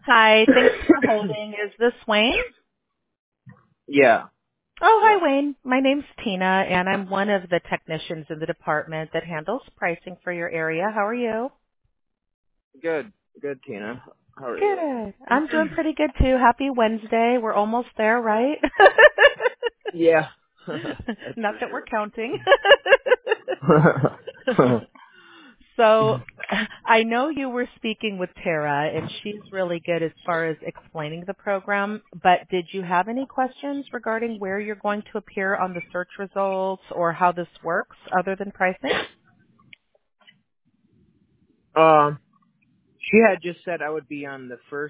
Hi, thanks for holding. Is this Wayne? Yeah. Oh, Yeah. hi, Wayne. My name's Tina, and I'm one of the technicians in the department that handles pricing for your area. How are you? Good. Good, Tina. How are you? Good. I'm doing pretty good, too. Happy Wednesday. We're almost there, right? Yeah. That's Not for that we're sure. counting. So I know you were speaking with Tara, and she's really good as far as explaining the program, but did you have any questions regarding where you're going to appear on the search results or how this works other than pricing? She had just said I would be on the first,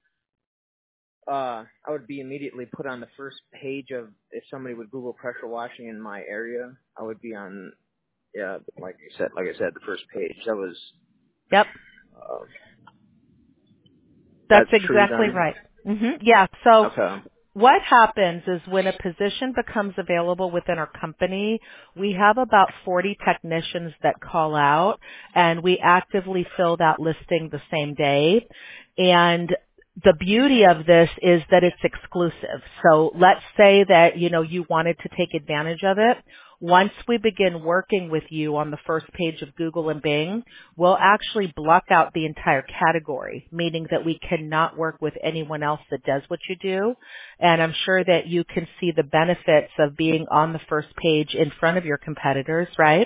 I would be immediately put on the first page of, if somebody would Google pressure washing in my area, I would be on, yeah, like I said, the first page. That was, Yep, uh, that's that's true exactly then? right. Yeah, so Okay. what happens is when a position becomes available within our company, we have about 40 technicians that call out, and we actively fill that listing the same day. And the beauty of this is that it's exclusive. So let's say that, you wanted to take advantage of it. Once we begin working with you on the first page of Google and Bing, we'll actually block out the entire category, meaning that we cannot work with anyone else that does what you do. And I'm sure that you can see the benefits of being on the first page in front of your competitors, right?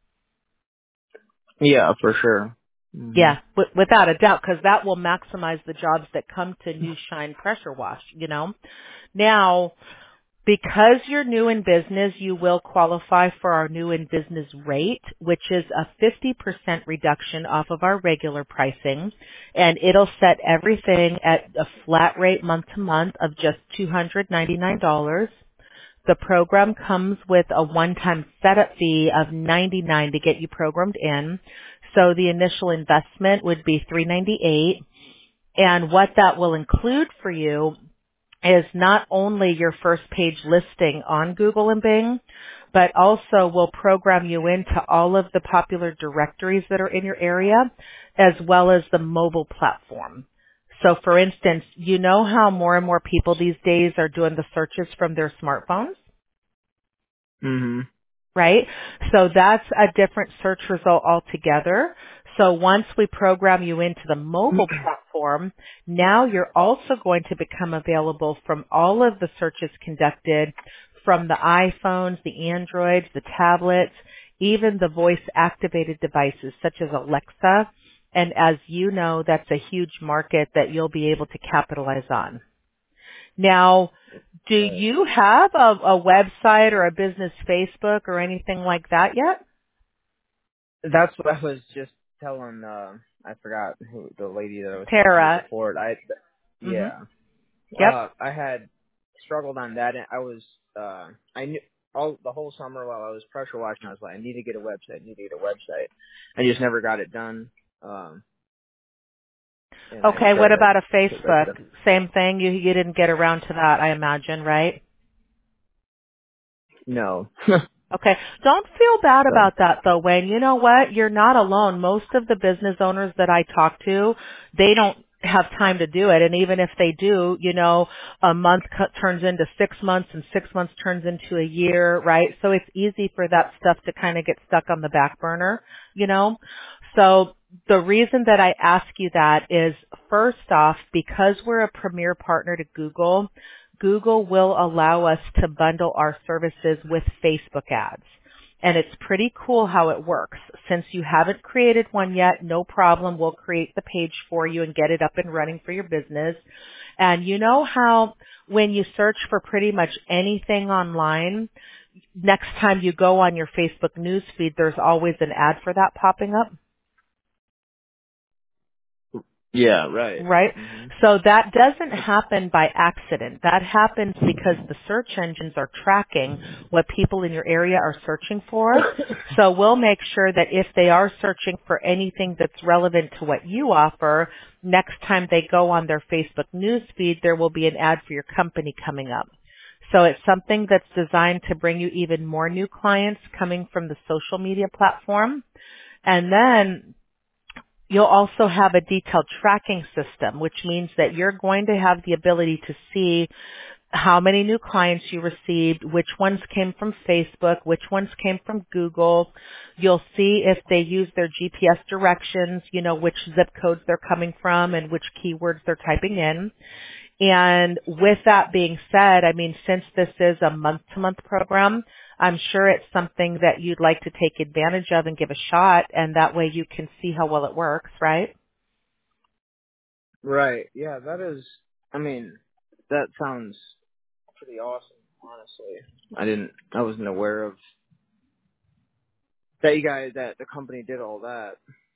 Yeah, for sure. Hmm. Yeah, without a doubt, because that will maximize the jobs that come to New Shine Pressure Wash. Now, because you're new in business, you will qualify for our new in business rate, which is a 50% reduction off of our regular pricing, and it'll set everything at a flat rate month to month of just $299. The program comes with a one-time setup fee of $99 to get you programmed in. So the initial investment would be $398. And what that will include for you is not only your first page listing on Google and Bing, but also will program you into all of the popular directories that are in your area, as well as the mobile platform. So for instance, you know how more and more people these days are doing the searches from their smartphones? Hmm. Right? So that's a different search result altogether. So once we program you into the mobile platform, now you're also going to become available from all of the searches conducted from the iPhones, the Androids, the tablets, even the voice activated devices such as Alexa. And as you know, that's a huge market that you'll be able to capitalize on. Now, do you have a website or a business Facebook or anything like that yet? That's what I was just telling, I forgot who the lady that I was talking to Tara. before. Mhm. Yeah. Yep. I had struggled on that, and I was, I knew the whole summer while I was pressure washing, I was like, I need to get a website, I just never got it done, and I Okay, what tried to about a get that Facebook? done. Same thing. You didn't get around to that, I imagine, right? No. Okay. Don't feel bad So, about that though, Wayne. You know what? You're not alone. Most of the business owners that I talk to, they don't have time to do it. And even if they do, a month turns into 6 months and 6 months turns into a year, right? So it's easy for that stuff to kind of get stuck on the back burner. So the reason that I ask you that is first off, because we're a premier partner to Google, Google will allow us to bundle our services with Facebook ads. And it's pretty cool how it works. Since you haven't created one yet, no problem. We'll create the page for you and get it up and running for your business. And you know how when you search for pretty much anything online, next time you go on your Facebook newsfeed, there's always an ad for that popping up? yeah, right. Right? Hmm. So that doesn't happen by accident. That happens because the search engines are tracking what people in your area are searching for. So we'll make sure that if they are searching for anything that's relevant to what you offer, next time they go on their Facebook newsfeed, there will be an ad for your company coming up. So it's something that's designed to bring you even more new clients coming from the social media platform. And then you'll also have a detailed tracking system, which means that you're going to have the ability to see how many new clients you received, which ones came from Facebook, which ones came from Google. You'll see if they use their GPS directions, which zip codes they're coming from and which keywords they're typing in. And with that being said, since this is a month-to-month program, I'm sure it's something that you'd like to take advantage of and give a shot, and that way you can see how well it works, right? Right. Yeah, that sounds pretty awesome, honestly. I wasn't aware of that the company did all that.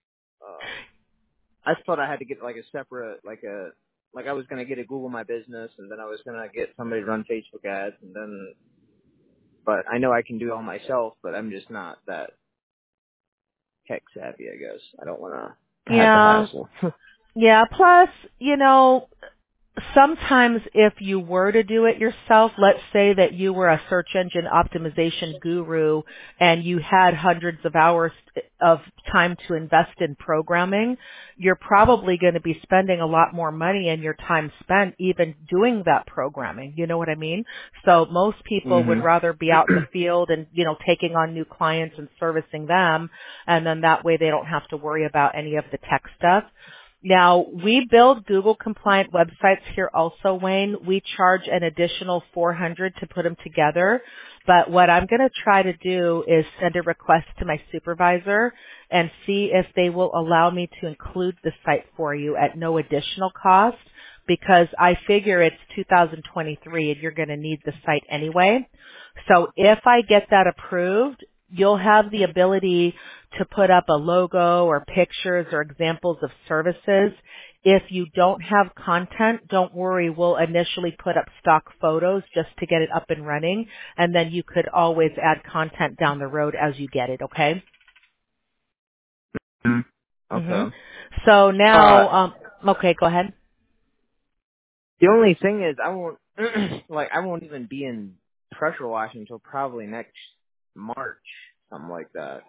I thought I had to get like a separate, like I was going to get a Google My Business, and then I was going to get somebody to run Facebook ads, but I know I can do it all myself, but I'm just not that tech savvy, I guess. I don't want to have the Yeah. hassle. Yeah. Plus, sometimes if you were to do it yourself, let's say that you were a search engine optimization guru and you had hundreds of hours of time to invest in programming, you're probably going to be spending a lot more money and your time spent even doing that programming. You know what I mean? So most people would Mhm. rather be out in the field and, taking on new clients and servicing them, and then that way they don't have to worry about any of the tech stuff. Now, we build Google compliant websites here also, Wayne. We charge an additional $400 to put them together. But what I'm going to try to do is send a request to my supervisor and see if they will allow me to include the site for you at no additional cost, because I figure it's 2023 and you're going to need the site anyway. So if I get that approved, you'll have the ability to put up a logo or pictures or examples of services. If you don't have content, don't worry. We'll initially put up stock photos just to get it up and running, and then you could always add content down the road as you get it, okay? Mhm. hmm Okay. So now, okay, go ahead. The only thing is, I won't I won't even be in pressure washing until probably next March, something like that.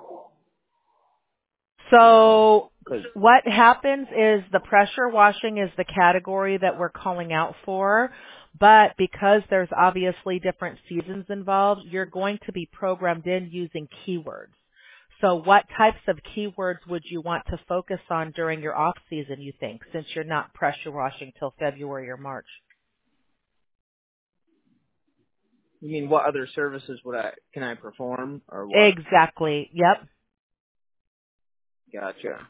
So 'Cause what happens is the pressure washing is the category that we're calling out for, but because there's obviously different seasons involved, you're going to be programmed in using keywords. So what types of keywords would you want to focus on during your off season, you think, since you're not pressure washing till February or March? you mean what other services can I perform or what? Exactly. Yep. Gotcha.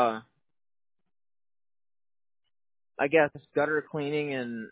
I guess gutter cleaning, and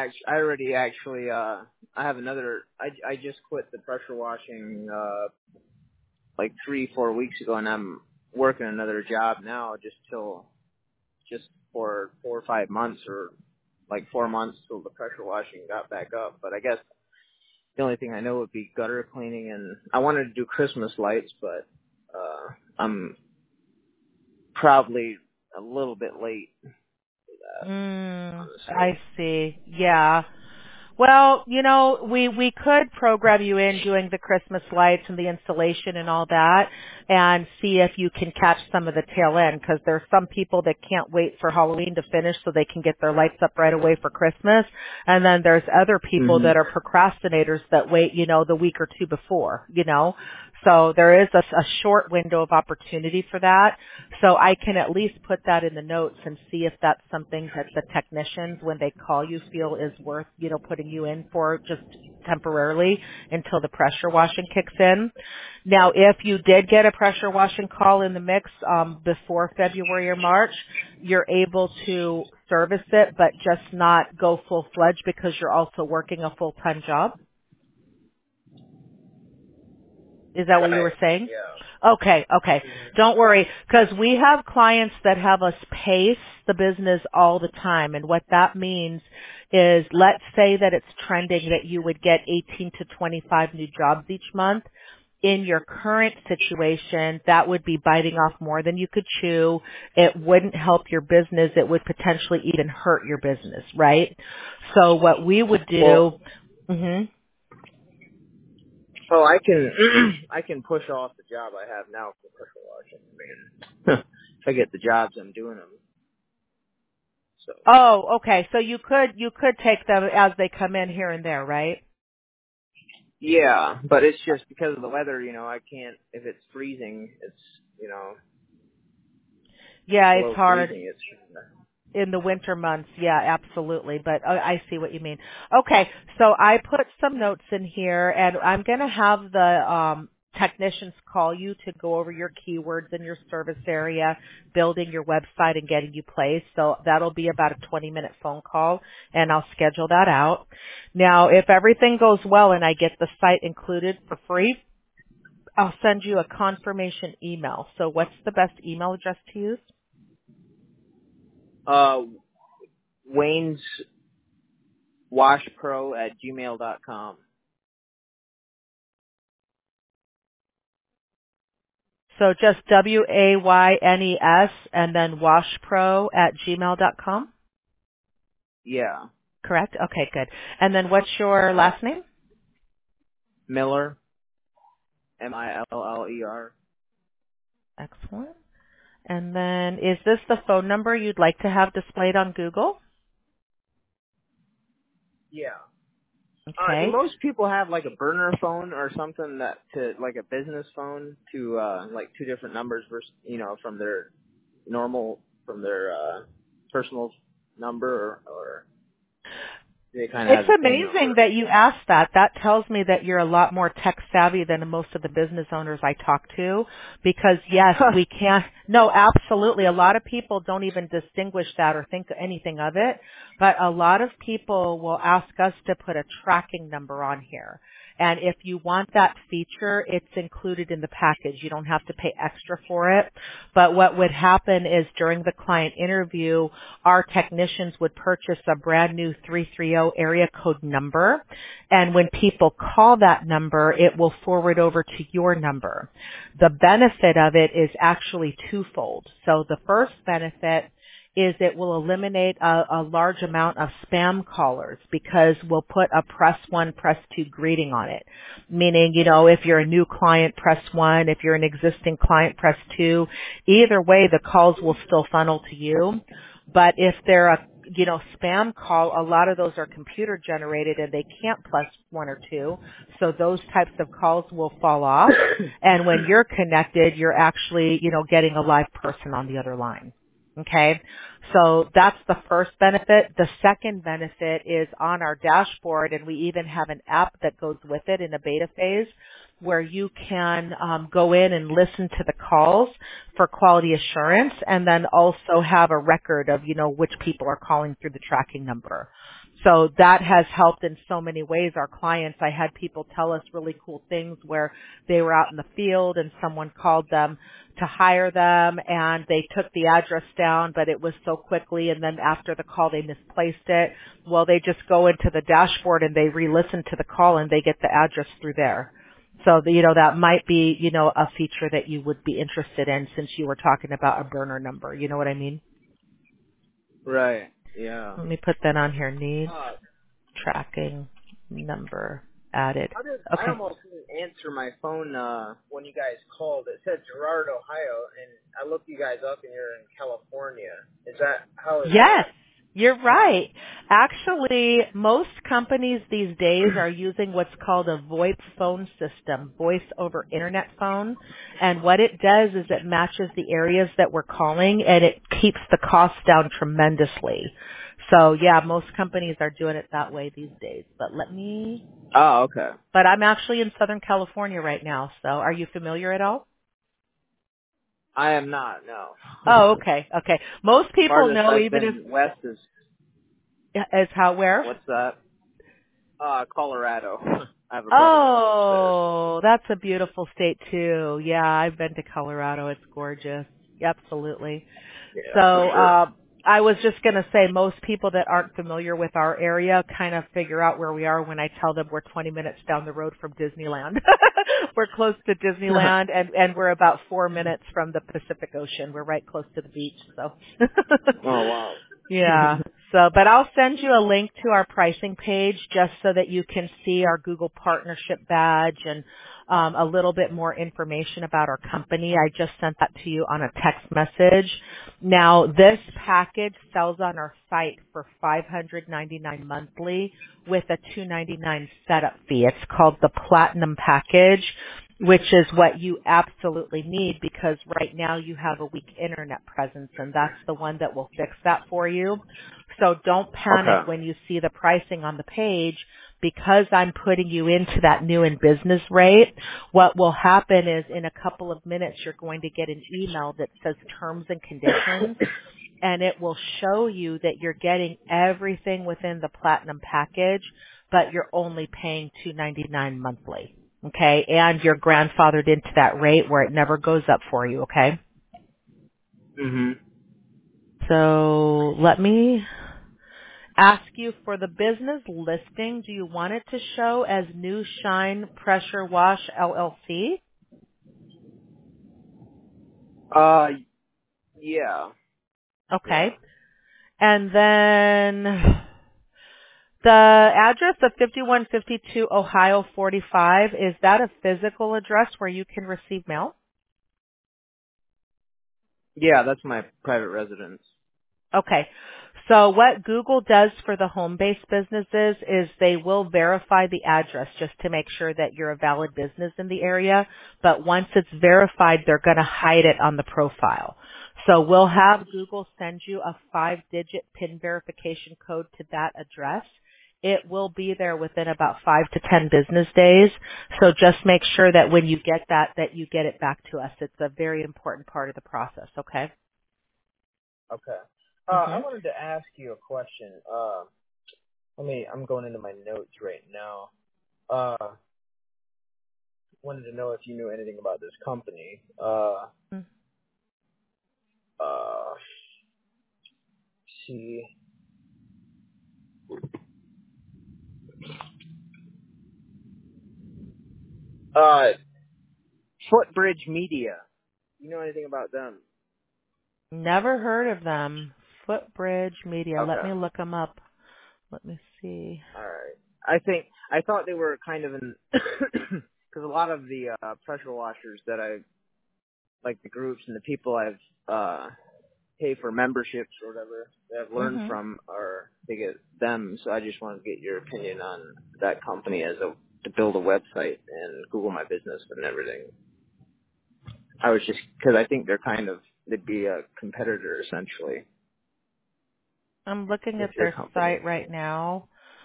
I have another. I just quit the pressure washing like 3-4 weeks ago, and I'm working another job now just for 4 or 5 months, or like 4 months till the pressure washing got back up. But I guess the only thing I know would be gutter cleaning, and I wanted to do Christmas lights, but I'm probably a little bit late for that, honestly. I see. Yeah. Well, we could program you in doing the Christmas lights and the installation and all that and see if you can catch some of the tail end, because there's some people that can't wait for Halloween to finish so they can get their lights up right away for Christmas. And then there's other people Mhm. that are procrastinators that wait, the week or two before. So there is a short window of opportunity for that. So I can at least put that in the notes and see if that's something that the technicians, when they call you, feel is worth, putting you in for just temporarily until the pressure washing kicks in. Now, if you did get a pressure washing call in the mix before February or March, you're able to service it, but just not go full-fledged because you're also working a full-time job. Is that what you Right. were saying? Yeah. Okay. Mhm. Don't worry, because we have clients that have us pace the business all the time. And what that means is, let's say that it's trending that you would get 18 to 25 new jobs each month. In your current situation, that would be biting off more than you could chew. It wouldn't help your business. It would potentially even hurt your business, right? So what we would Well, do, mhm. I can I can push off the job I have now for pressure washing. I mean, if I get the jobs, I'm doing them. So. Oh, okay. So you could take them as they come in here and there, right? Yeah, but it's just because of the weather, I can't, if it's freezing, it's, Yeah, it's below hard freezing, it's, in the winter months. Yeah, absolutely. But I see what you mean. Okay, so I put some notes in here, and I'm going to have the technicians call you to go over your keywords in your service area, building your website and getting you placed. So that'll be about a 20-minute phone call, and I'll schedule that out. Now, if everything goes well and I get the site included for free, I'll send you a confirmation email. So what's the best email address to use? Wayne's washpro@gmail.com. So just WAYNES and then washpro@gmail.com? Yeah. Correct? Okay, good. And then what's your last name? Miller, Miller. Excellent. And then is this the phone number you'd like to have displayed on Google? Yeah. Do Okay. most people have like a burner phone or something like a business phone to like two different numbers versus from their personal number or they kind of It's have the same amazing number? that you asked that. That tells me that you're a lot more tech savvy than most of the business owners I talk to. Because yes, we can't, no, absolutely. A lot of people don't even distinguish that or think anything of it. But a lot of people will ask us to put a tracking number on here. And if you want that feature, it's included in the package. You don't have to pay extra for it. But what would happen is during the client interview, our technicians would purchase a brand new 330 area code number. And when people call that number, it will forward over to your number. The benefit of it is actually twofold. So the first benefit is it will eliminate a large amount of spam callers because we'll put a press 1, press 2 greeting on it. Meaning, if you're a new client, press 1. If you're an existing client, press 2. Either way, the calls will still funnel to you. But if they're a spam call, a lot of those are computer generated and they can't plus 1 or 2. So those types of calls will fall off. And when you're connected, you're actually, getting a live person on the other line. Okay, so that's the first benefit. The second benefit is on our dashboard, and we even have an app that goes with it in a beta phase where you can go in and listen to the calls for quality assurance and then also have a record of, which people are calling through the tracking number. So that has helped in so many ways. Our clients, I had people tell us really cool things where they were out in the field and someone called them to hire them and they took the address down, but it was so quickly and then after the call they misplaced it. Well, they just go into the dashboard and they re-listen to the call and they get the address through there. So, that might be, a feature that you would be interested in since you were talking about a burner number. You know what I mean? Right. Yeah. Let me put that on here. Needs tracking number added. I Okay. almost didn't answer my phone when you guys called. It said Girard, Ohio, and I looked you guys up, and you're in California. How is Yes, that? you're right. Actually, most companies these days are using what's called a VoIP phone system, voice over internet phone. And what it does is it matches the areas that we're calling and it keeps the cost down tremendously. So yeah, most companies are doing it that way these days. But Oh, okay. but I'm actually in Southern California right now. So are you familiar at all? I am not, no. Oh, okay. Okay. Most people Farthest know I've even if, been west is, where? what's that? Colorado. I have a brother that lives there. Oh, that's a beautiful state too. Yeah, I've been to Colorado. It's gorgeous. Absolutely. Yeah, for So, sure. I was just going to say most people that aren't familiar with our area kind of figure out where we are when I tell them we're 20 minutes down the road from Disneyland. We're close to Disneyland and we're about 4 minutes from the Pacific Ocean. We're right close to the beach, so. Oh, wow. Yeah. So, but I'll send you a link to our pricing page just so that you can see our Google partnership badge and a little bit more information about our company. I just sent that to you on a text message. Now, this package sells on our site for $599 monthly with a $299 setup fee. It's called the Platinum Package, which is what you absolutely need because right now you have a weak internet presence, and that's the one that will fix that for you. So don't panic when you see the pricing on the page. Because I'm putting you into that new in business rate, what will happen is in a couple of minutes you're going to get an email that says terms and conditions, and it will show you that you're getting everything within the Platinum Package, but you're only paying $299 monthly. Okay, and you're grandfathered into that rate where it never goes up for you, okay? Mhm. So let me ask you for the business listing, do you want it to show as New Shine Pressure Wash LLC? Yeah. Okay. Yeah. And then the address of 5152 Ohio 45, is that a physical address where you can receive mail? Yeah, that's my private residence. Okay. So what Google does for the home-based businesses is they will verify the address just to make sure that you're a valid business in the area. But once it's verified, they're going to hide it on the profile. So we'll have Google send you a 5-digit PIN verification code to that address. It will be there within about 5 to 10 business days. So just make sure that when you get that you get it back to us. It's a very important part of the process, okay? Okay. I Mhm. wanted to ask you a question. I'm going into my notes right now. Wanted to know if you knew anything about this company. See. Footbridge Media. You know anything about them? Never heard of them. Footbridge Media. Let me Okay. look them up. Let me see. All right. I thought they were kind of in because a lot of the pressure washers that I like, the groups and the people I've pay for memberships or whatever that I've learned Mhm. from are they get them. So I just wanted to get your opinion on that company to build a website and Google My Business and everything. I was just because I think they'd be a competitor essentially I'm looking with at your their company. site right now.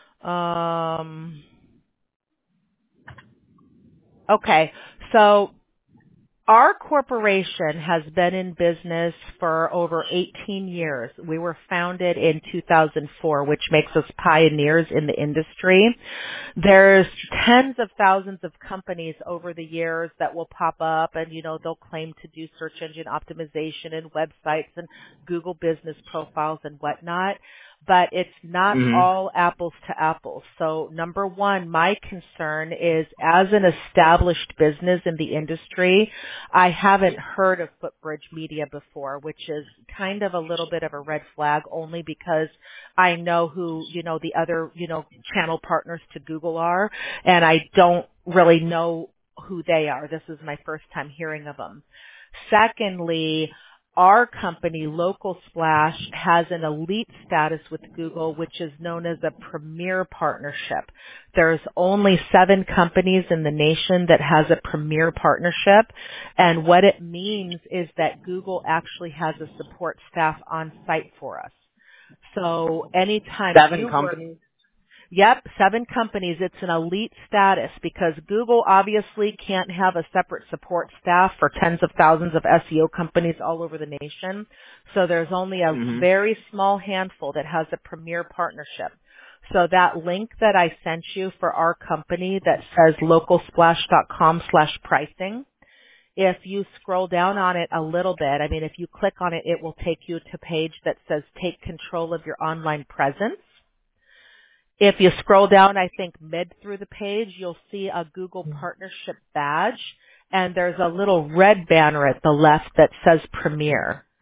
Okay. So our corporation has been in business for over 18 years. We were founded in 2004, which makes us pioneers in the industry. There's tens of thousands of companies over the years that will pop up and, they'll claim to do search engine optimization and websites and Google business profiles and whatnot. But it's not Mhm. all apples to apples. So number one, my concern is as an established business in the industry, I haven't heard of Footbridge Media before, which is kind of a little bit of a red flag only because I know who, the other, channel partners to Google are, and I don't really know who they are. This is my first time hearing of them. Secondly, our company, Local Splash, has an elite status with Google, which is known as a premier partnership. There's only 7 companies in the nation that has a premier partnership. And what it means is that Google actually has a support staff on site for us. So anytime 7 you work, companies. yep, 7 companies. It's an elite status because Google obviously can't have a separate support staff for tens of thousands of SEO companies all over the nation. So there's only a Mhm. very small handful that has a premier partnership. So that link that I sent you for our company that says localsplash.com/pricing, if you scroll down on it a little bit, if you click on it, it will take you to a page that says take control of your online presence. If you scroll down, I think mid through the page, you'll see a Google partnership badge, and there's a little red banner at the left that says Premier.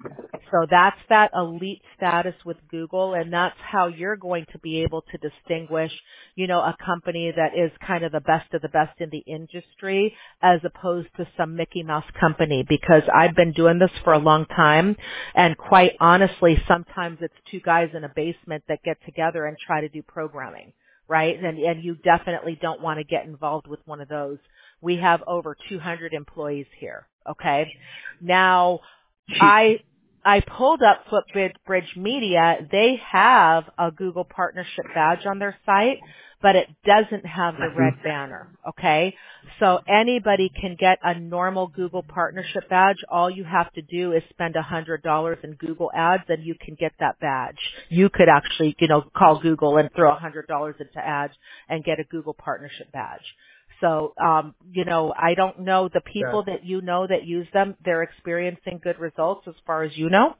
So that's that elite status with Google, and that's how you're going to be able to distinguish, a company that is kind of the best of the best in the industry as opposed to some Mickey Mouse company, because I've been doing this for a long time, and quite honestly, sometimes it's two guys in a basement that get together and try to do programming, right? And you definitely don't want to get involved with one of those. We have over 200 employees here, okay? Now, I pulled up Footbridge Media. They have a Google partnership badge on their site, but it doesn't have the red banner, okay? So anybody can get a normal Google partnership badge. All you have to do is spend $100 in Google ads and you can get that badge. You could actually, call Google and throw $100 into ads and get a Google partnership badge. So, I don't know the people that that use them, they're experiencing good results as far as you know?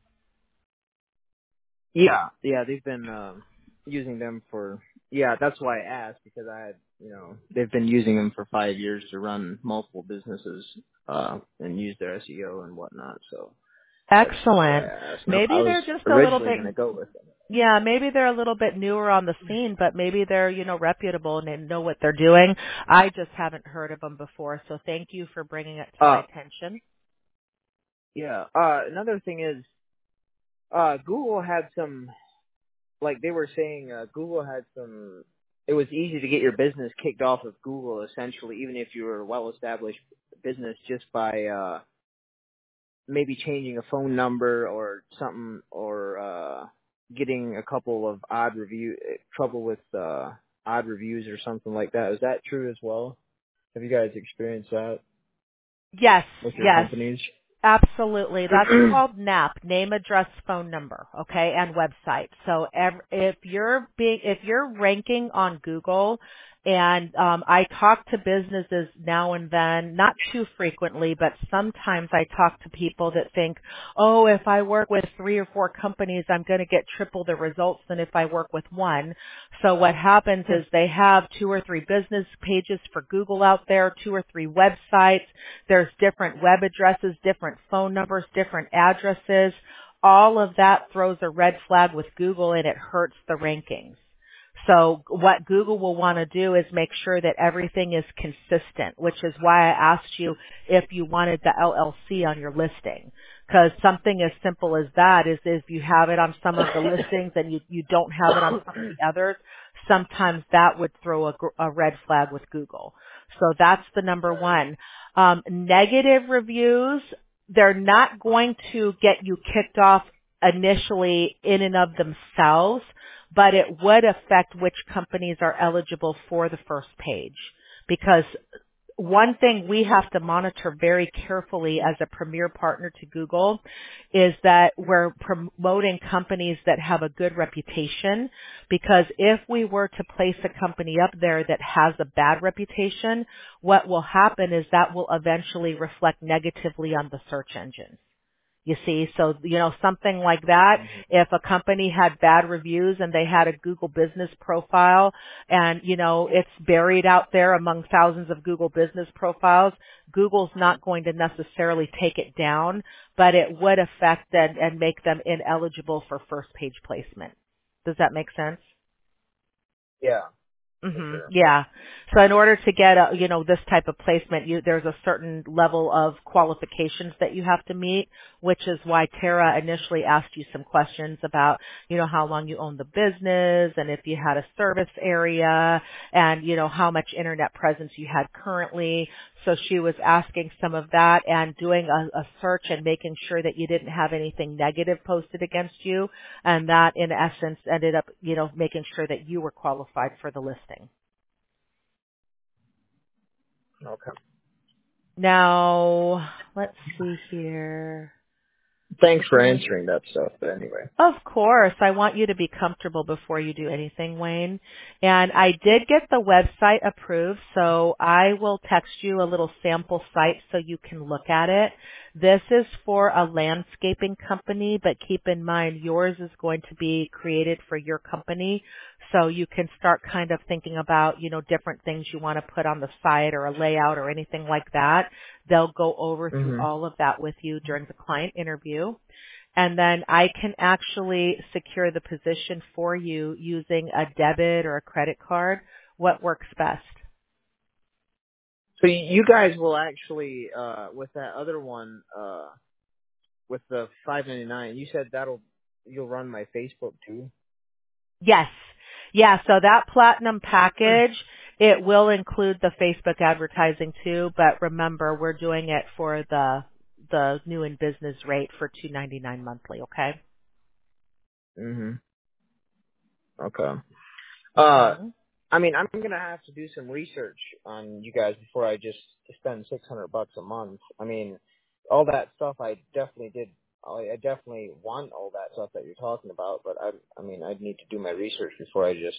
Yeah, they've been using them that's why I asked, because they've been using them for 5 years to run multiple businesses and use their SEO and whatnot. So excellent. Maybe I was they're just a little originally bit going to go with them. Yeah, maybe they're a little bit newer on the scene, but maybe they're, reputable and they know what they're doing. I just haven't heard of them before, so thank you for bringing it to my attention. Yeah. Another thing is, Google had some, like they were saying, Google had some, it was easy to get your business kicked off of Google, essentially, even if you were a well-established business, just by maybe changing a phone number or something, or getting a couple of trouble with odd reviews or something like that. Is that true as well? Have you guys experienced that? Yes, with your companies? Absolutely. That's called NAP, name, address, phone number, okay, and website. So if you're ranking on Google, and I talk to businesses now and then, not too frequently, but sometimes I talk to people that think, oh, if I work with 3 or 4 companies, I'm going to get triple the results than if I work with one. So what happens is they have 2 or 3 business pages for Google out there, 2 or 3 websites. There's different web addresses, different phone numbers, different addresses. All of that throws a red flag with Google and it hurts the rankings. So what Google will want to do is make sure that everything is consistent, which is why I asked you if you wanted the LLC on your listing. Because something as simple as that is if you have it on some of the listings and you don't have it on some of the others, sometimes that would throw a red flag with Google. So that's the number one. Negative reviews, they're not going to get you kicked off initially in and of themselves, but it would affect which companies are eligible for the first page. Because one thing we have to monitor very carefully as a premier partner to Google is that we're promoting companies that have a good reputation, because if we were to place a company up there that has a bad reputation, what will happen is that will eventually reflect negatively on the search engines. You see, so, something like that, if a company had bad reviews and they had a Google business profile and, it's buried out there among thousands of Google business profiles, Google's not going to necessarily take it down, but it would affect and make them ineligible for first page placement. Does that make sense? Yeah. Mm-hmm. Yeah. So in order to get this type of placement, there's a certain level of qualifications that you have to meet, which is why Tara initially asked you some questions about, how long you own the business and if you had a service area and, how much internet presence you had currently. So she was asking some of that and doing a search and making sure that you didn't have anything negative posted against you. And that in essence ended up, making sure that you were qualified for the listing. Okay. Now, let's see here. Thanks for answering that stuff, but anyway. Of course. I want you to be comfortable before you do anything, Wayne. And I did get the website approved, so I will text you a little sample site so you can look at it. This is for a landscaping company, but keep in mind yours is going to be created for your company. So you can start kind of thinking about, different things you want to put on the site or a layout or anything like that. They'll go over through all of that with you during the client interview. And then I can actually secure the position for you using a debit or a credit card. What works best? So you guys will actually, with that other one, with the $5.99, you said you'll run my Facebook too? Yes. Yeah, so that platinum package, it will include the Facebook advertising too, but remember we're doing it for the new in business rate for $2.99 monthly, okay? Okay. Mhm. I mean, I'm gonna have to do some research on you guys before I just spend $600 a month. I mean, all that stuff I definitely did. I definitely want all that stuff that you're talking about, but I mean, I'd need to do my research before I just.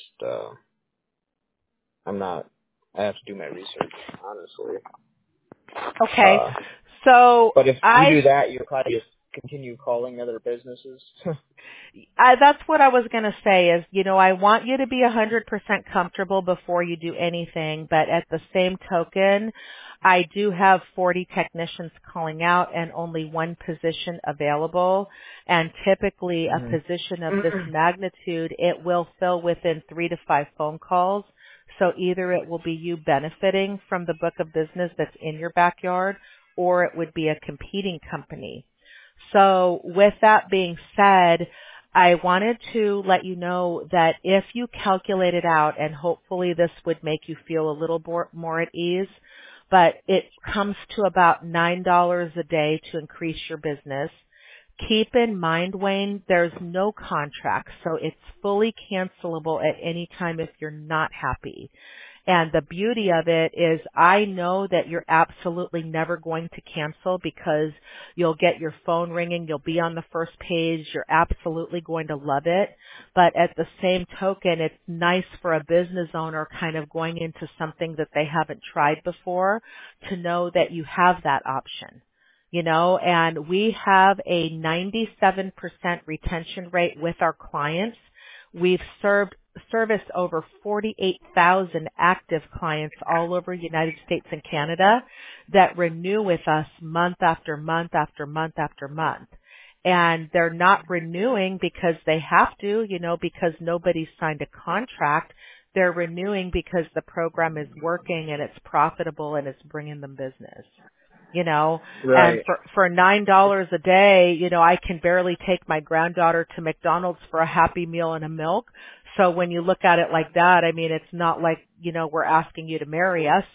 I have to do my research, honestly. Okay. So But if you do that, you'll probably just continue calling other businesses. that's what I was going to say is, I want you to be 100% comfortable before you do anything, but at the same token, I do have 40 technicians calling out and only one position available. And typically a position of this magnitude, it will fill within 3 to 5 phone calls. So either it will be you benefiting from the book of business that's in your backyard, or it would be a competing company. So with that being said, I wanted to let you know that if you calculate it out, and hopefully this would make you feel a little more at ease, but it comes to about $9 a day to increase your business. Keep in mind, Wayne, there's no contract, so it's fully cancelable at any time if you're not happy. And the beauty of it is I know that you're absolutely never going to cancel because you'll get your phone ringing, you'll be on the first page, you're absolutely going to love it. But at the same token, it's nice for a business owner kind of going into something that they haven't tried before to know that you have that option. And we have a 97% retention rate with our clients. We've serviced over 48,000 active clients all over the United States and Canada that renew with us month after month after month after month. And they're not renewing because they have to, because nobody's signed a contract. They're renewing because the program is working and it's profitable and it's bringing them business. Right. And for $9 a day, I can barely take my granddaughter to McDonald's for a Happy Meal and a milk. So when you look at it like that, I mean, it's not like, we're asking you to marry us.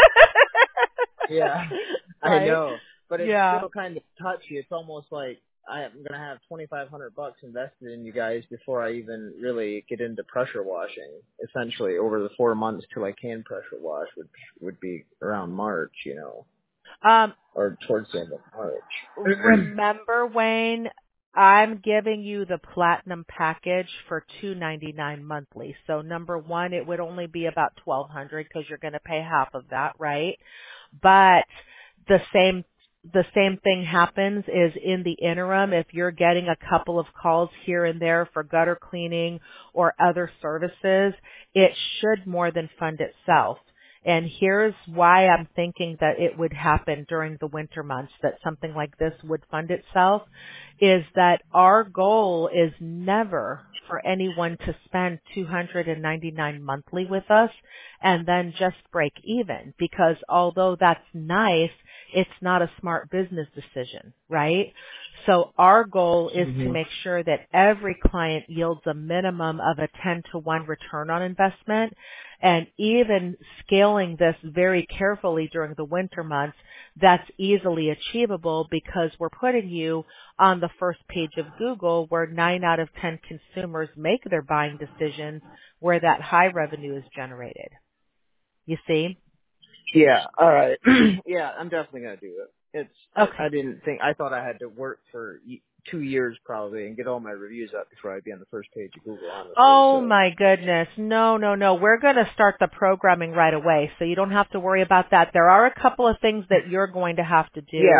Yeah, right? I know. But it's Yeah. still kind of touchy. It's almost like I'm going to have $2,500 invested in you guys before I even really get into pressure washing. Essentially, over the 4 months till I can pressure wash, which would be around March, or towards the end of March. Remember, Wayne, I'm giving you the platinum package for $2.99 monthly. So number one, it would only be about $1,200 because you're going to pay half of that, right? But the same thing happens is in the interim, if you're getting a couple of calls here and there for gutter cleaning or other services, it should more than fund itself. And here's why I'm thinking that it would happen during the winter months, that something like this would fund itself, is that our goal is never for anyone to spend $299 monthly with us and then just break even, because although that's nice, it's not a smart business decision, right? So our goal is to make sure that every client yields a minimum of a 10-to-1 return on investment, and even scaling this very carefully during the winter months, that's easily achievable because we're putting you on the first page of Google where 9 out of 10 consumers make their buying decisions where that high revenue is generated. You see? Yeah, all right. Yeah, I'm definitely going to do it. Okay. I thought I had to work for 2 years probably and get all my reviews up before I'd be on the first page of Google, honestly. Oh so. my goodness. No. We're going to start the programming right away, so you don't have to worry about that. There are a couple of things that you're going to have to do. Yeah.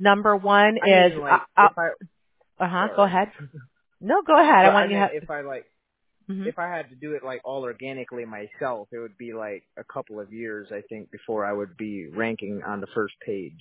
Number one I is, mean, like, if I, go sorry. ahead. No, go ahead. I Well, want I you to meant have, if I, like, mhm. if I had to do it, like, all organically myself, it would be, like, a couple of years, I think, before I would be ranking on the first page.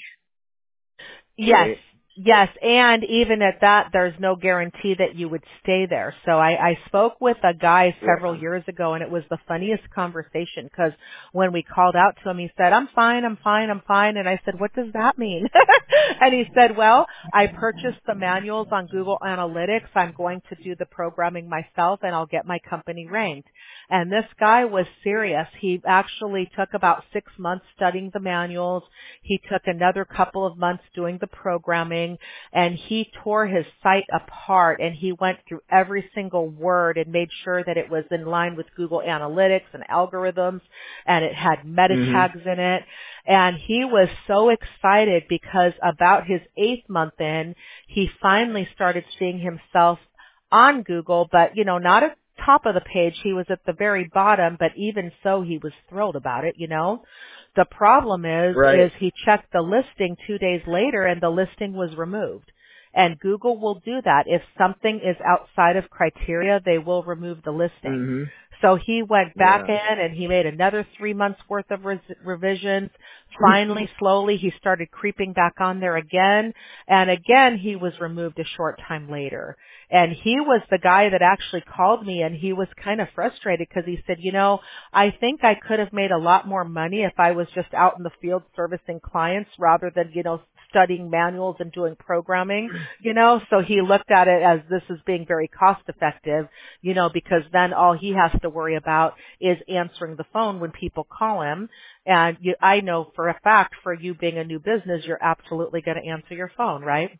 Yes. Right? Yes. And even at that, there's no guarantee that you would stay there. So I spoke with a guy several Yeah. years ago and it was the funniest conversation because when we called out to him, he said, I'm fine, I'm fine, I'm fine. And I said, what does that mean? And he said, well, I purchased the manuals on Google Analytics. I'm going to do the programming myself and I'll get my company ranked. And this guy was serious. He actually took about 6 months studying the manuals. He took another couple of months doing the programming and he tore his site apart and he went through every single word and made sure that it was in line with Google Analytics and algorithms and it had meta tags in it. And he was so excited because about his 8th month in, he finally started seeing himself on Google, but not at top of the page. He was at the very bottom, but even so, he was thrilled about it, The problem Right. is he checked the listing 2 days later and the listing was removed. And Google will do that. If something is outside of criteria, they will remove the listing. Mm-hmm. So he went back Yeah. in and he made another 3 months worth of revisions. Finally, slowly, he started creeping back on there again. And again, he was removed a short time later. And he was the guy that actually called me and he was kind of frustrated because he said, I think I could have made a lot more money if I was just out in the field servicing clients rather than, studying manuals and doing programming, so he looked at it as this is being very cost effective, because then all he has to worry about is answering the phone when people call him. And I know for a fact for you being a new business, you're absolutely going to answer your phone, right?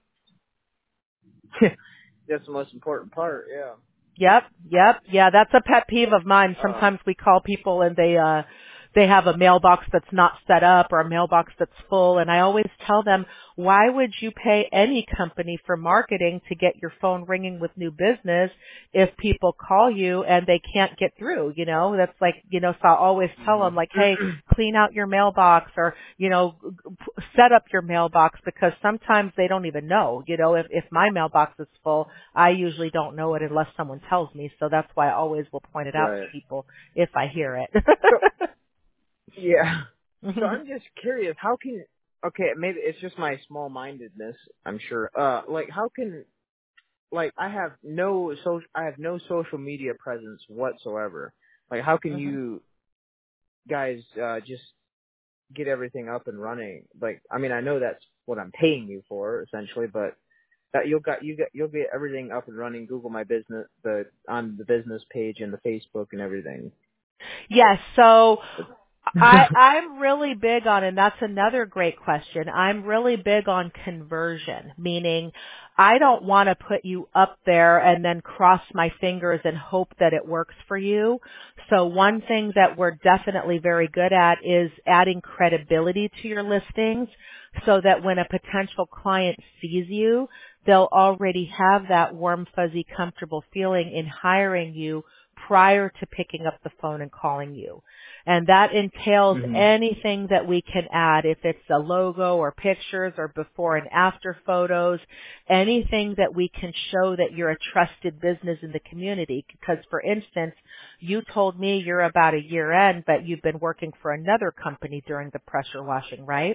That's the most important part, yeah. Yep. Yeah, that's a pet peeve of mine. Sometimes we call people and they have a mailbox that's not set up or a mailbox that's full, and I always tell them, why would you pay any company for marketing to get your phone ringing with new business if people call you and they can't get through, That's like, so I always tell them like, hey, clean out your mailbox or, set up your mailbox because sometimes they don't even know, if my mailbox is full, I usually don't know it unless someone tells me. So that's why I always will point it out to Right. people if I hear it. So, yeah. So I'm just curious, how can, okay, maybe it's just my small-mindedness, I'm sure. Like, how can, like, I have no social media presence whatsoever. Like, how can you guys, just get everything up and running? Like, I mean, I know that's what I'm paying you for, essentially, but that you'll get everything up and running, Google My Business, on the business page and the Facebook and everything. Yes. So I'm really big on, and that's another great question. I'm really big on conversion, meaning I don't want to put you up there and then cross my fingers and hope that it works for you. So one thing that we're definitely very good at is adding credibility to your listings so that when a potential client sees you, they'll already have that warm, fuzzy, comfortable feeling in hiring you prior to picking up the phone and calling you. And that entails anything that we can add, if it's a logo or pictures or before and after photos, anything that we can show that you're a trusted business in the community. Because, for instance, you told me you're about a year in, but you've been working for another company during the pressure washing, right?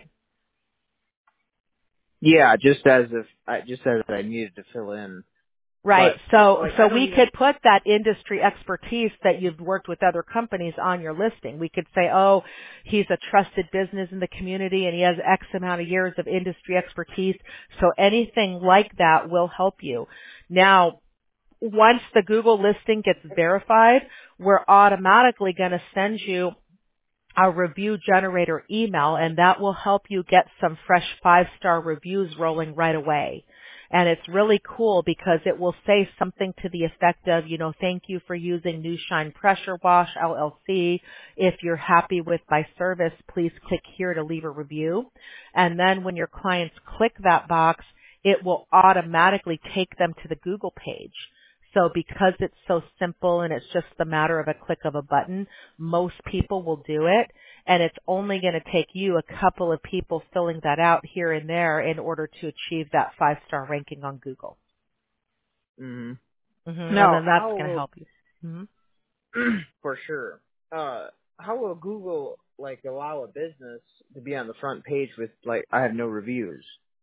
Yeah, just as I needed to fill in. Right. But, So like, so we could put that industry expertise that you've worked with other companies on your listing. We could say, oh, he's a trusted business in the community and he has X amount of years of industry expertise. So anything like that will help you. Now, once the Google listing gets verified, we're automatically going to send you a review generator email, and that will help you get some fresh 5-star reviews rolling right away. And it's really cool because it will say something to the effect of, thank you for using New Shine Pressure Wash LLC. If you're happy with my service, please click here to leave a review. And then when your clients click that box, it will automatically take them to the Google page. So because it's so simple and it's just the matter of a click of a button, most people will do it. and it's only going to take you a couple of people filling that out here and there in order to achieve that 5-star ranking on Google. Mhm. And Now, then that's going to help you. for sure. How will Google like allow a business to be on the front page with like I have no reviews?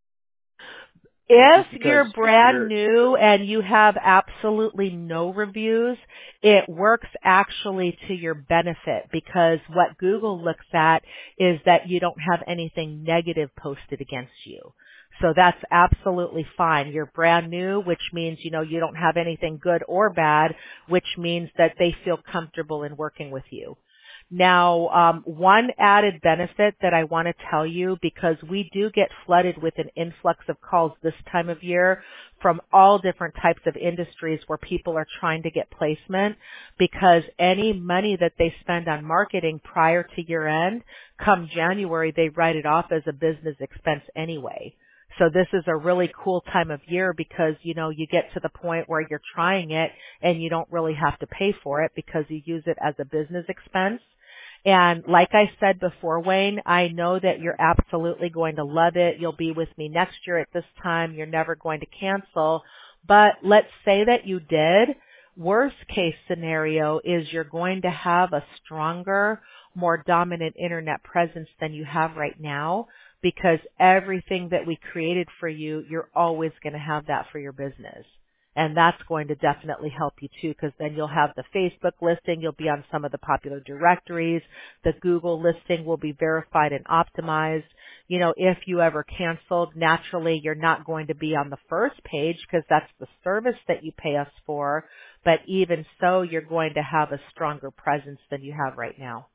If Just because you're brand new and you have absolutely no reviews, it works actually to your benefit, because what Google looks at is that you don't have anything negative posted against you. So that's absolutely fine. You're brand new, which means, you don't have anything good or bad, which means that they feel comfortable in working with you. Now, one added benefit that I want to tell you, because we do get flooded with an influx of calls this time of year from all different types of industries where people are trying to get placement, because any money that they spend on marketing prior to year end, come January, they write it off as a business expense anyway. So this is a really cool time of year because, you get to the point where you're trying it and you don't really have to pay for it because you use it as a business expense. And like I said before, Wayne, I know that you're absolutely going to love it. You'll be with me next year at this time. You're never going to cancel. But let's say that you did. Worst case scenario is you're going to have a stronger, more dominant internet presence than you have right now, because everything that we created for you, you're always going to have that for your business. And that's going to definitely help you too, because then you'll have the Facebook listing, you'll be on some of the popular directories, the Google listing will be verified and optimized. If you ever canceled, naturally you're not going to be on the first page because that's the service that you pay us for, but even so, you're going to have a stronger presence than you have right now.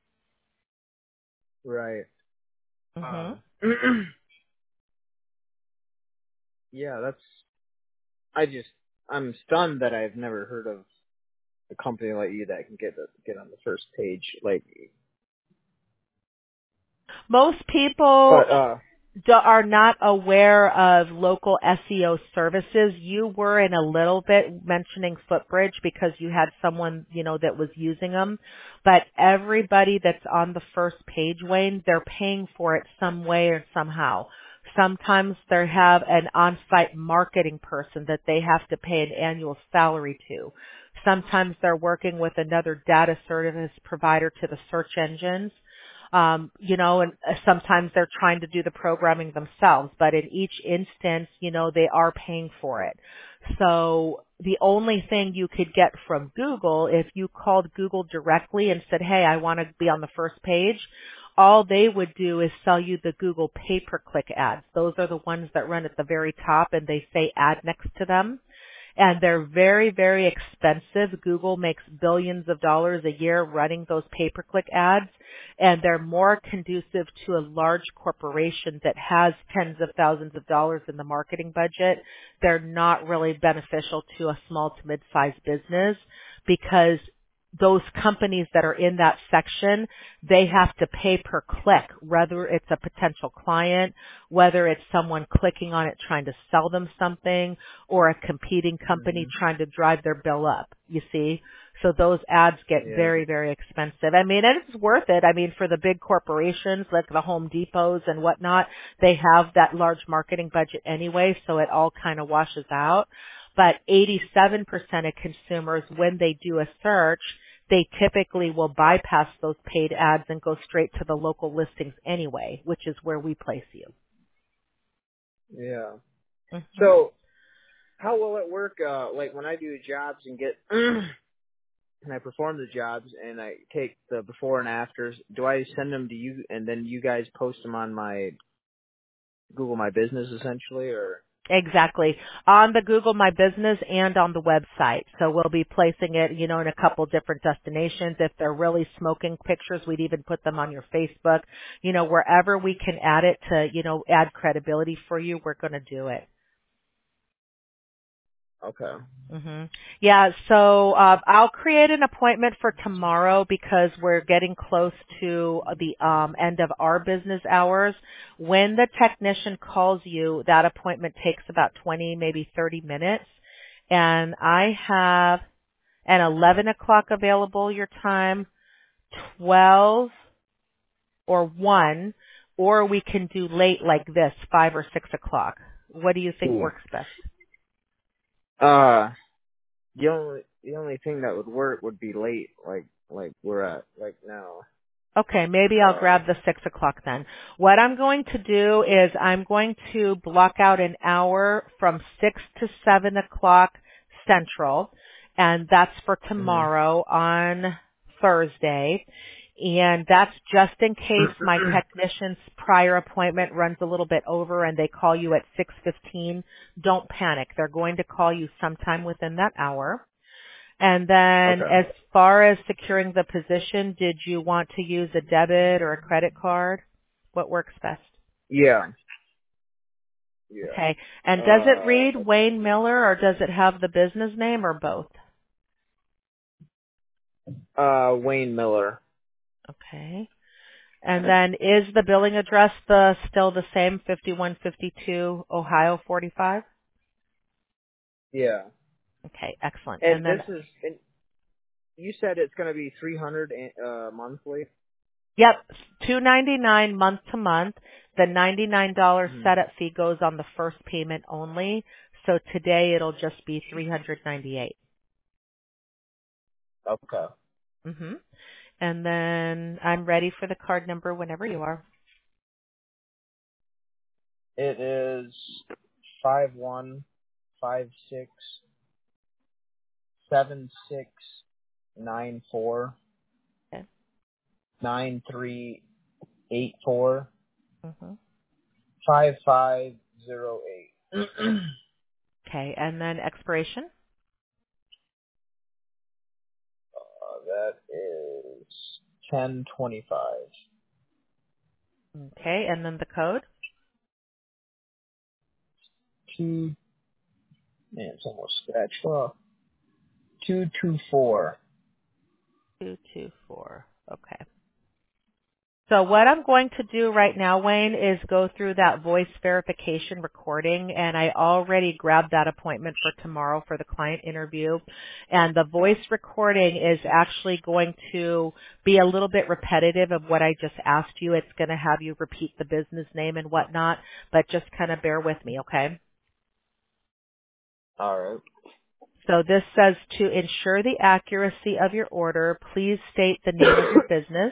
Right. Yeah, I'm stunned that I've never heard of a company like you that can get on the first page. Like, most people but are not aware of local SEO services. You were in a little bit mentioning Footbridge because you had someone, that was using them. But everybody that's on the first page, Wayne, they're paying for it some way or somehow. Sometimes they have an on-site marketing person that they have to pay an annual salary to. Sometimes they're working with another data service provider to the search engines. And sometimes they're trying to do the programming themselves, but in each instance, they are paying for it. So the only thing you could get from Google, if you called Google directly and said, hey, I want to be on the first page, all they would do is sell you the Google pay-per-click ads. Those are the ones that run at the very top and they say ad next to them. And they're very, very expensive. Google makes billions of dollars a year running those pay-per-click ads, and they're more conducive to a large corporation that has tens of thousands of dollars in the marketing budget. They're not really beneficial to a small to mid-sized business because those companies that are in that section, they have to pay per click, whether it's a potential client, whether it's someone clicking on it trying to sell them something, or a competing company trying to drive their bill up, you see? So those ads get very, very expensive. I mean, and it's worth it. I mean, for the big corporations like the Home Depots and whatnot, they have that large marketing budget anyway, so it all kind of washes out. But 87% of consumers, when they do a search, they typically will bypass those paid ads and go straight to the local listings anyway, which is where we place you. Yeah. So how will it work? Like when I do jobs and get, and I perform the jobs and I take the before and afters, do I send them to you and then you guys post them on my Google My Business essentially, or? Exactly. On the Google My Business and on the website. So we'll be placing it, in a couple different destinations. If they're really smoking pictures, we'd even put them on your Facebook. Wherever we can add it to, add credibility for you, we're going to do it. Okay. Yeah, so I'll create an appointment for tomorrow because we're getting close to the end of our business hours. When the technician calls you, that appointment takes about 20, maybe 30 minutes. And I have an 11 o'clock available your time, 12, or 1, or we can do late like this, 5 or 6 o'clock. What do you think Ooh. works best? The only thing that would work would be late, like we're at like now. Okay, maybe I'll grab the 6 o'clock then. What I'm going to do is I'm going to block out an hour from 6 to 7 o'clock Central, and that's for tomorrow on Thursday. And that's just in case my technician's prior appointment runs a little bit over and they call you at 6:15. Don't panic. They're going to call you sometime within that hour. And then Okay. as far as securing the position, did you want to use a debit or a credit card? What works best? Yeah. Yeah. Okay. And does it read Wayne Miller or does it have the business name or both? Wayne Miller. Okay. And then is the billing address still the same, 5152 Ohio 45? Yeah. Okay, excellent. And And then, and you said it's going to be 300 monthly. yep, $299 month to month. The $99 setup fee goes on the first payment only. So today it'll just be $398. Okay. Mm-hmm. And then I'm ready for the card number whenever you are. It is 51567694 Okay. 9384 Mm-hmm. 5508. Okay, and then expiration. That is 1025. Okay, and then the code. Man, it's almost scratched off. 224. 224. Okay. So what I'm going to do right now, Wayne, is go through that voice verification recording, and I already grabbed that appointment for tomorrow for the client interview. And the voice recording is actually going to be a little bit repetitive of what I just asked you. It's going to have you repeat the business name and whatnot, but just kind of bear with me, okay? All right. So this says to ensure the accuracy of your order, please state the name of your business.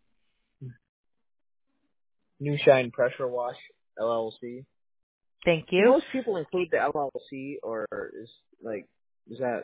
New Shine Pressure Wash LLC. Thank Do you. most people include the LLC, or is that?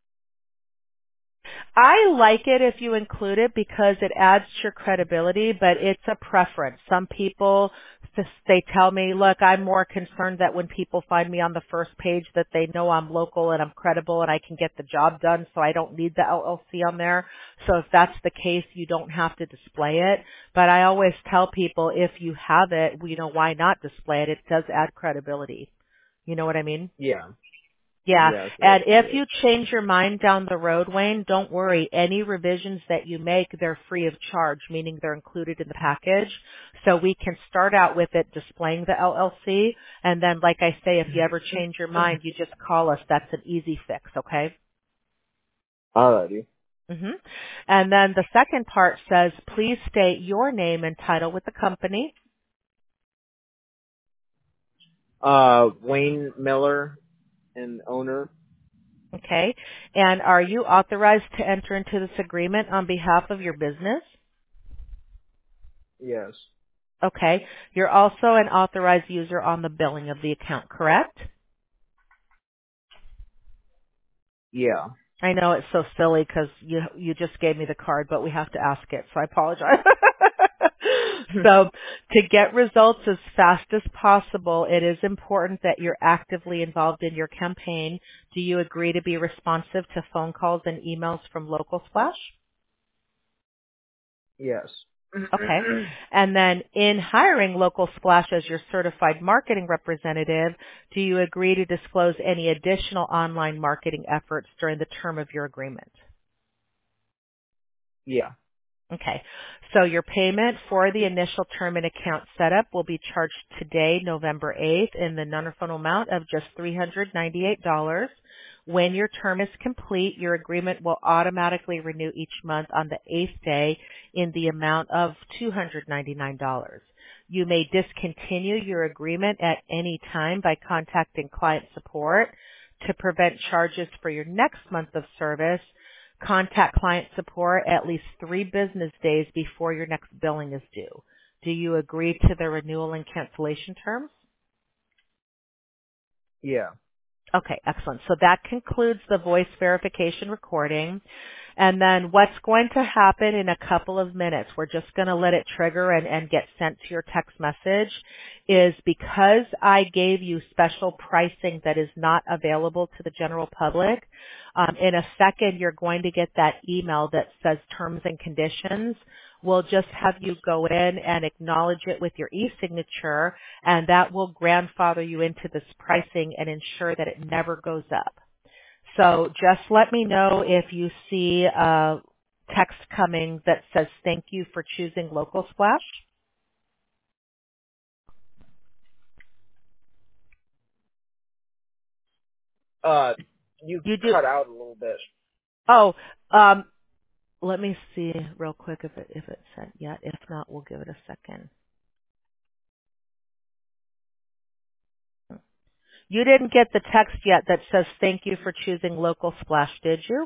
I like it if you include it because it adds to your credibility, but it's a preference. Some people, they tell me, look, I'm more concerned that when people find me on the first page that they know I'm local and I'm credible and I can get the job done, so I don't need the LLC on there. So if that's the case, you don't have to display it. But I always tell people if you have it, why not display it? It does add credibility. You know what I mean? Yeah. Yeah, Yes. and if Yes. you change your mind down the road, Wayne, don't worry. Any revisions that you make, they're free of charge, meaning they're included in the package. So we can start out with it displaying the LLC, and then, like I say, if you ever change your mind, you just call us. That's an easy fix, okay? Alrighty. hmm And then the second part says, please state your name and title with the company. Wayne Miller, and owner. Okay. And are you authorized to enter into this agreement on behalf of your business? Yes. Okay. You're also an authorized user on the billing of the account, correct? Yeah. I know it's so silly because you just gave me the card, but we have to ask it, so I apologize. So to get results as fast as possible, it is important that you're actively involved in your campaign. Do you agree to be responsive to phone calls and emails from Local Splash? Yes. Okay. And then in hiring Local Splash as your certified marketing representative, do you agree to disclose any additional online marketing efforts during the term of your agreement? Yeah. Okay. So your payment for the initial term and account setup will be charged today, November 8th, in the non-refundable amount of just $398. When your term is complete, your agreement will automatically renew each month on the 8th day in the amount of $299. You may discontinue your agreement at any time by contacting client support. To prevent charges for your next month of service, contact client support at least 3 business days before your next billing is due. Do you agree to the renewal and cancellation terms? Yeah. Okay, excellent. So that concludes the voice verification recording. And then what's going to happen in a couple of minutes, we're just going to let it trigger and get sent to your text message, is because I gave you special pricing that is not available to the general public, in a second you're going to get that email that says terms and conditions. We'll just have you go in and acknowledge it with your e-signature, and that will grandfather you into this pricing and ensure that it never goes up. So just let me know if you see a text coming that says thank you for choosing Local Splash. You You do. cut out a little bit. Oh, let me see real quick if it's sent yet. If not, we'll give it a second. You didn't get the text yet that says thank you for choosing Local Splash, did you?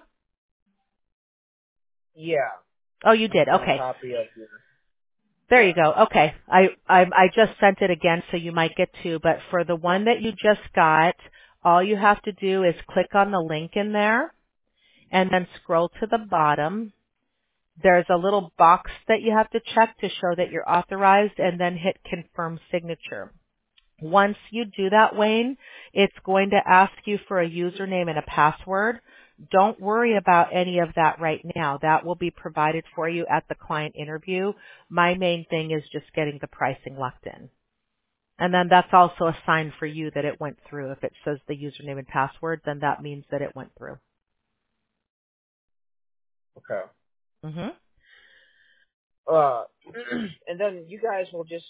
Yeah. Oh, you did. On Okay. copy of your. There you go. Okay. I just sent it again, so you might get two. But for the one that you just got, all you have to do is click on the link in there and then scroll to the bottom. There's a little box that you have to check to show that you're authorized, and then hit confirm signature. Once you do that, Wayne, it's going to ask you for a username and a password. Don't worry about any of that right now. That will be provided for you at the client interview. My main thing is just getting the pricing locked in. And then that's also a sign for you that it went through. If it says the username and password, then that means that it went through. Okay. Mhm. And then you guys will just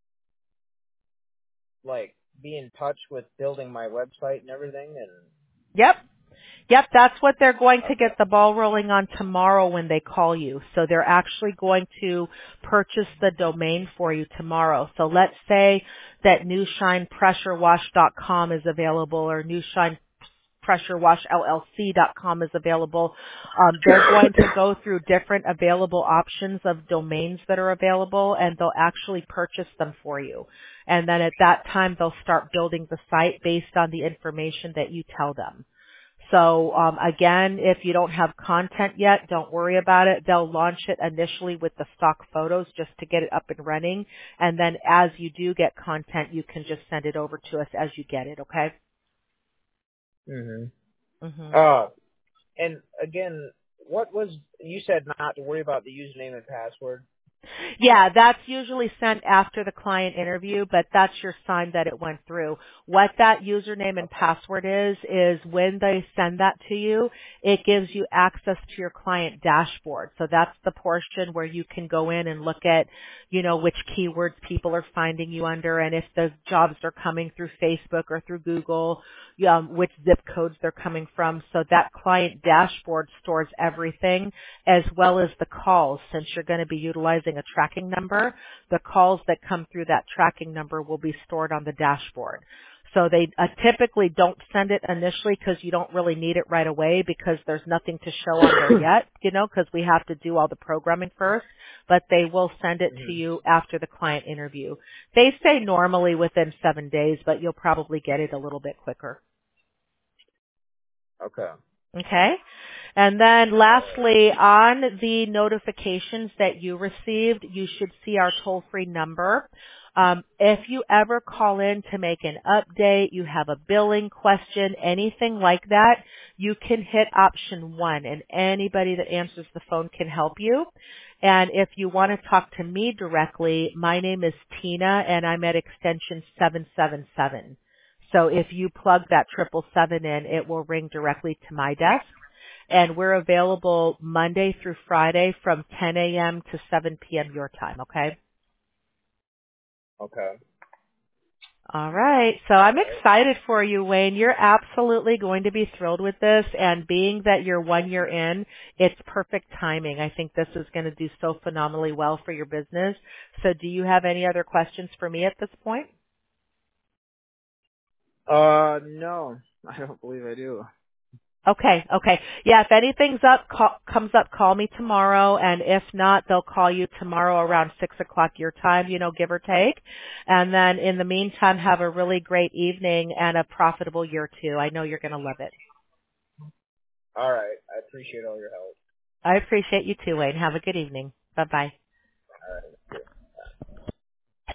like be in touch with building my website and everything, and Yep. Yep, that's what they're going to okay. get the ball rolling on tomorrow when they call you. So they're actually going to purchase the domain for you tomorrow. So let's say that newshinepressurewash.com is available, or newshinepressurewashllc.com is available. They're going to go through different available options of domains that are available, and they'll actually purchase them for you. And then at that time, they'll start building the site based on the information that you tell them. So again, if you don't have content yet, don't worry about it. They'll launch it initially with the stock photos just to get it up and running. And then as you do get content, you can just send it over to us as you get it, okay? Mhm. Mhm. And again, what was you said not to worry about the username and password? Yeah, that's usually sent after the client interview, but that's your sign that it went through. What that username and password is when they send that to you, it gives you access to your client dashboard. So that's the portion where you can go in and look at, which keywords people are finding you under, and if those jobs are coming through Facebook or through Google, which zip codes they're coming from. So that client dashboard stores everything, as well as the calls. Since you're going to be utilizing a tracking number, the calls that come through that tracking number will be stored on the dashboard. So they typically don't send it initially because you don't really need it right away because there's nothing to show on there yet, because we have to do all the programming first, but they will send it to you after the client interview. They say normally within 7 days, but you'll probably get it a little bit quicker. Okay. Okay. And then lastly, on the notifications that you received, you should see our toll-free number. If you ever call in to make an update, you have a billing question, anything like that, you can hit option 1 and anybody that answers the phone can help you. And if you want to talk to me directly, my name is Tina and I'm at extension 777. So if you plug that 777 in, it will ring directly to my desk. And we're available Monday through Friday from 10 a.m. to 7 p.m. your time, okay? Okay. All right. So I'm excited for you, Wayne. You're absolutely going to be thrilled with this. And being that you're 1 year in, it's perfect timing. I think this is going to do so phenomenally well for your business. So do you have any other questions for me at this point? No, I don't believe I do. Okay, okay. Yeah, if anything's comes up, call me tomorrow, and if not, they'll call you tomorrow around 6 o'clock your time, give or take. And then in the meantime, have a really great evening and a profitable year too. I know you're going to love it. All right. I appreciate all your help. I appreciate you too, Wayne. Have a good evening. Bye-bye. All right.